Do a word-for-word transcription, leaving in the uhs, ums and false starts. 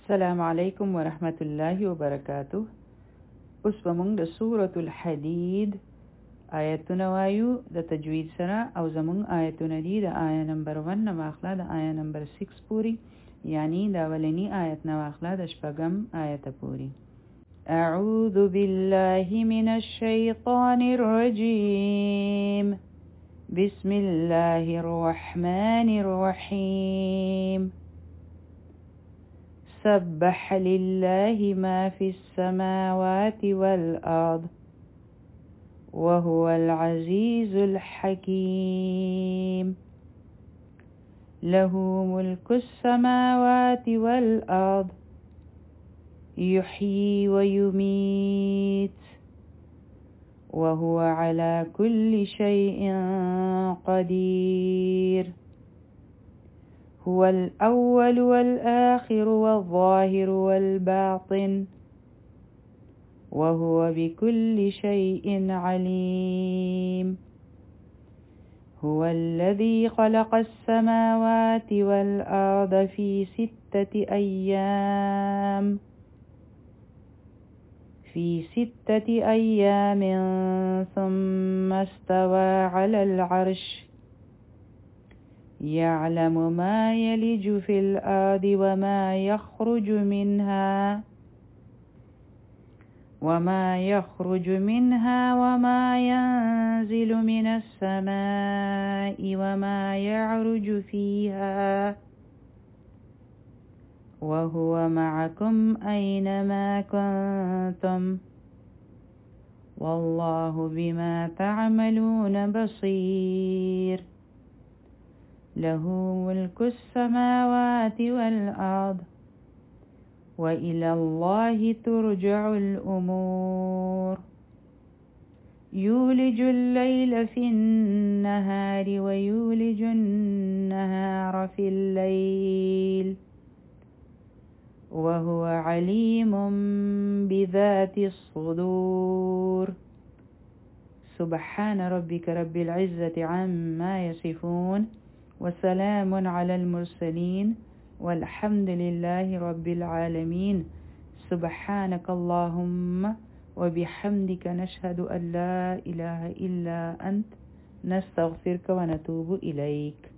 السلام عليكم ورحمة الله وبركاته. اسبمون د سورة الحديد آياتنا وايو د تجويد سرا او زمون آياتنا دي د آية نمبر ون نواخلا د آية نمبر سکس پوری، يعني دا ولني آيات نواخلا د شپغم آيات پوری. أعوذ بالله من الشيطان الرجيم. بسم الله الرحمن الرحيم. سبح لله ما في السماوات والأرض وهو العزيز الحكيم. له ملك السماوات والأرض يحيي ويميت وهو على كل شيء قدير. هو الأول والآخر والظاهر والباطن وهو بكل شيء عليم. هو الذي خلق السماوات والأرض في ستة أيام في ستة أيام ثم استوى على العرش يعلم ما يلج في الأرض وما يخرج منها وما يخرج منها وما ينزل من السماء وما يعرج فيها وهو معكم أينما كنتم والله بما تعملون بصير. له ملك السماوات والأرض وإلى الله ترجع الأمور. يولج الليل في النهار ويولج النهار في الليل وهو عليم بذات الصدور. سبحان ربك رب العزة عما يصفون وسلام على المرسلين والحمد لله رب العالمين. سبحانك اللهم وبحمدك نشهد أن لا إله إلا أنت نستغفرك ونتوب إليك.